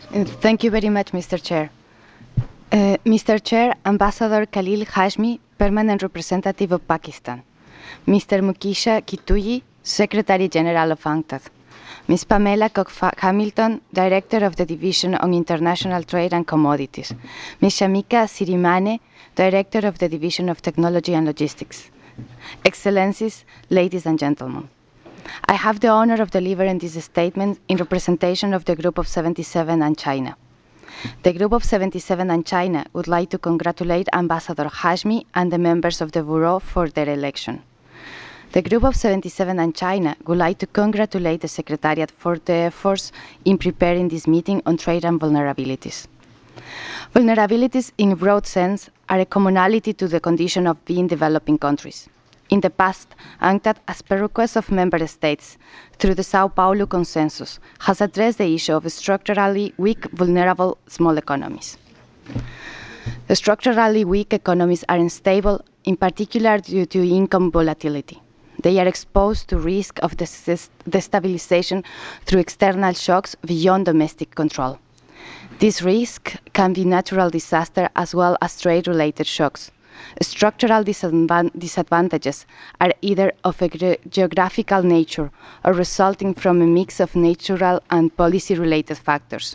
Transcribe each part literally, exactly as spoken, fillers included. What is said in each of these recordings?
Uh, Thank you very much, Mister Chair. Uh, Mister Chair, Ambassador Khalil Hashmi, Permanent Representative of Pakistan. Mister Mukisha Kituyi, Secretary General of UNCTAD. Miz Pamela Cook-Hamilton, Director of the Division on International Trade and Commodities. Miz Shamika Sirimane, Director of the Division of Technology and Logistics. Excellencies, ladies and gentlemen. I have the honor of delivering this statement in representation of the Group of seventy-seven and China. The Group of seventy-seven and China would like to congratulate Ambassador Hashmi and the members of the Bureau for their election. The Group of seventy-seven and China would like to congratulate the Secretariat for the efforts in preparing this meeting on trade and vulnerabilities. Vulnerabilities in broad sense are a commonality to the condition of being developing countries. In the past, UNCTAD, as per request of member states, through the Sao Paulo Consensus, has addressed the issue of structurally weak, vulnerable small economies. The structurally weak economies are unstable, in particular due to income volatility. They are exposed to risk of destabilization through external shocks beyond domestic control. This risk can be natural disaster as well as trade-related shocks. Structural disadvantages are either of a geographical nature or resulting from a mix of natural and policy-related factors.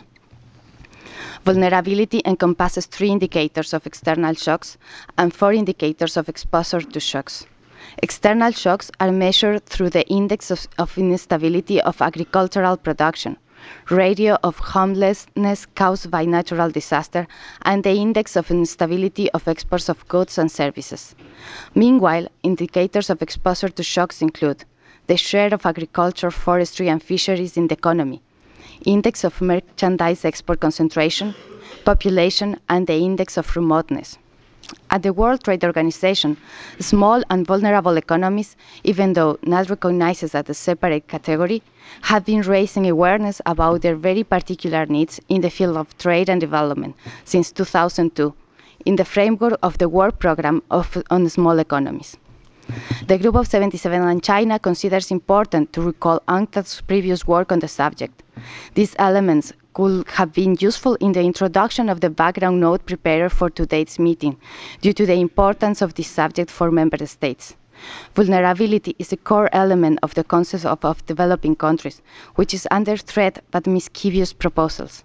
Vulnerability encompasses three indicators of external shocks and four indicators of exposure to shocks. External shocks are measured through the index of, of instability of agricultural production, ratio of homelessness caused by natural disaster, and the index of instability of exports of goods and services. Meanwhile, indicators of exposure to shocks include the share of agriculture, forestry, and fisheries in the economy, index of merchandise export concentration, population, and the index of remoteness. At the World Trade Organization, small and vulnerable economies, even though not recognized as a separate category, have been raising awareness about their very particular needs in the field of trade and development since two thousand two, in the framework of the World Programme of, on Small Economies. The Group of seventy-seven and China considers important to recall UNCTAD's previous work on the subject. These elements could have been useful in the introduction of the background note prepared for today's meeting, due to the importance of this subject for member states. Vulnerability is a core element of the concept of, of developing countries, which is under threat by mischievous proposals.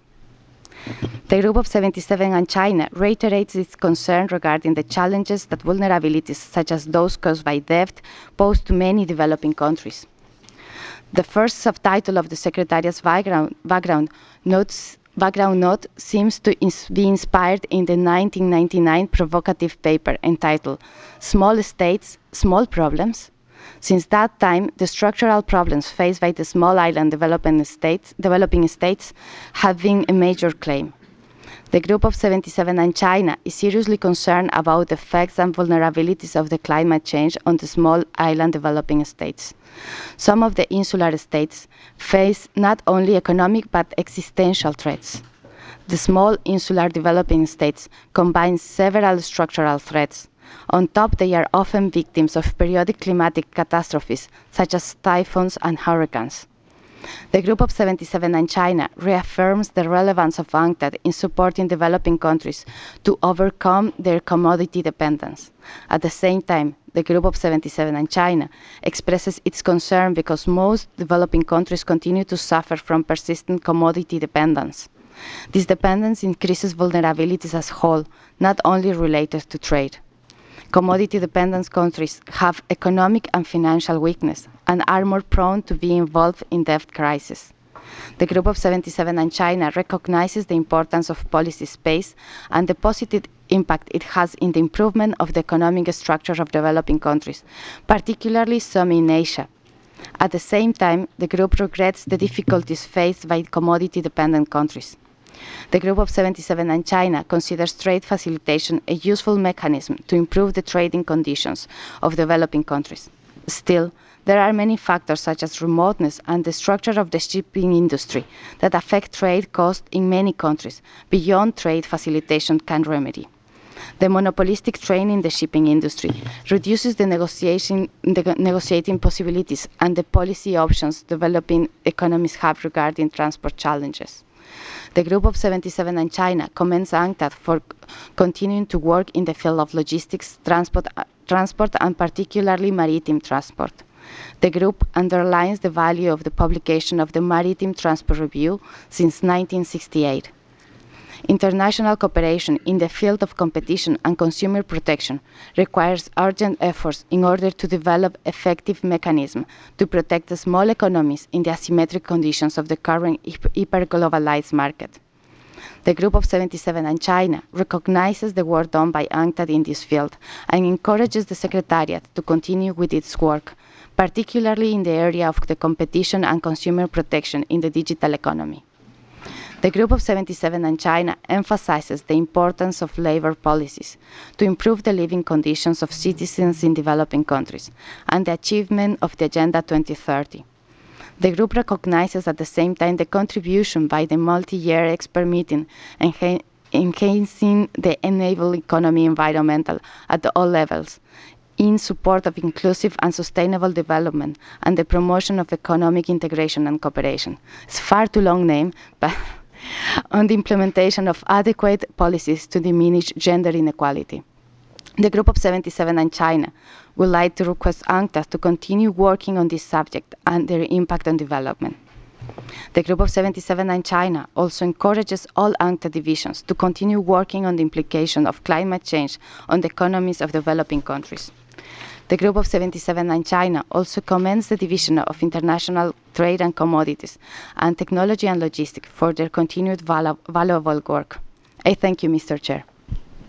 The Group of seventy-seven and China reiterates its concern regarding the challenges that vulnerabilities, such as those caused by debt, pose to many developing countries. The first subtitle of the Secretariat's background, background, notes, background note seems to ins be inspired in the nineteen ninety-nine provocative paper entitled Small States, Small Problems. Since that time, the structural problems faced by the small island developing states, developing states have been a major claim. The Group of seventy-seven and China is seriously concerned about the effects and vulnerabilities of the climate change on the small island developing states. Some of the insular states face not only economic but existential threats. The small insular developing states combine several structural threats. On top, they are often victims of periodic climatic catastrophes, such as typhoons and hurricanes. The Group of seventy-seven and China reaffirms the relevance of UNCTAD in supporting developing countries to overcome their commodity dependence. At the same time, the Group of seventy-seven and China expresses its concern because most developing countries continue to suffer from persistent commodity dependence. This dependence increases vulnerabilities as a whole, not only related to trade. Commodity-dependent countries have economic and financial weakness and are more prone to be involved in debt crisis. The Group of seventy-seven and China recognizes the importance of policy space and the positive impact it has in the improvement of the economic structure of developing countries, particularly some in Asia. At the same time, the group regrets the difficulties faced by commodity-dependent countries. The Group of seventy-seven and China considers trade facilitation a useful mechanism to improve the trading conditions of developing countries. Still, there are many factors such as remoteness and the structure of the shipping industry that affect trade costs in many countries beyond trade facilitation can remedy. The monopolistic trade in the shipping industry reduces the negotiation, the negotiating possibilities and the policy options developing economies have regarding transport challenges. The Group of seventy-seven and China commends UNCTAD for continuing to work in the field of logistics, transport, transport and particularly maritime transport. The group underlines the value of the publication of the Maritime Transport Review since nineteen sixty-eight. International cooperation in the field of competition and consumer protection requires urgent efforts in order to develop effective mechanisms to protect the small economies in the asymmetric conditions of the current hyper-globalized market. The Group of seventy-seven and China recognizes the work done by UNCTAD in this field and encourages the Secretariat to continue with its work, particularly in the area of the competition and consumer protection in the digital economy. The Group of seventy-seven and China emphasizes the importance of labor policies to improve the living conditions of citizens in developing countries and the achievement of the Agenda twenty thirty. The group recognizes at the same time the contribution by the multi-year expert meeting enha- enhancing the enable economy environmental at all levels in support of inclusive and sustainable development and the promotion of economic integration and cooperation. It's far too long name, but on the implementation of adequate policies to diminish gender inequality. The Group of seventy-seven and China would like to request UNCTAD to continue working on this subject and their impact on development. The Group of seventy-seven and China also encourages all UNCTAD divisions to continue working on the implication of climate change on the economies of developing countries. The Group of seventy-seven and China also commends the Division of International Trade and Commodities and Technology and Logistics for their continued valu- valuable work. I thank you, Mister Chair.